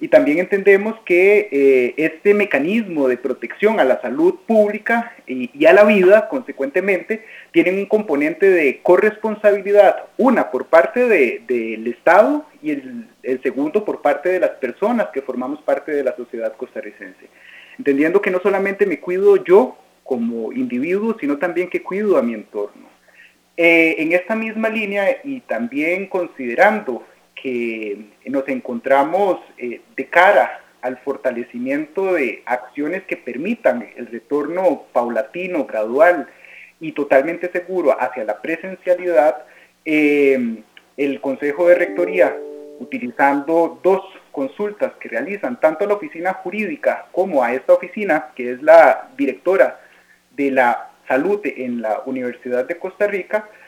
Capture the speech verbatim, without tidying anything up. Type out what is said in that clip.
Y también entendemos que eh, este mecanismo de protección a la salud pública y, y a la vida, consecuentemente, tienen un componente de corresponsabilidad, una por parte de, del Estado y el, el segundo por parte de las personas que formamos parte de la sociedad costarricense. Entendiendo que no solamente me cuido yo como individuo, sino también que cuido a mi entorno. Eh, en esta misma línea y también considerando que nos encontramos eh, de cara al fortalecimiento de acciones que permitan el retorno paulatino, gradual y totalmente seguro hacia la presencialidad, eh, el Consejo de Rectoría, utilizando dos consultas que realizan tanto a la oficina jurídica como a esta oficina, que es la directora de la salud en la Universidad de Costa Rica,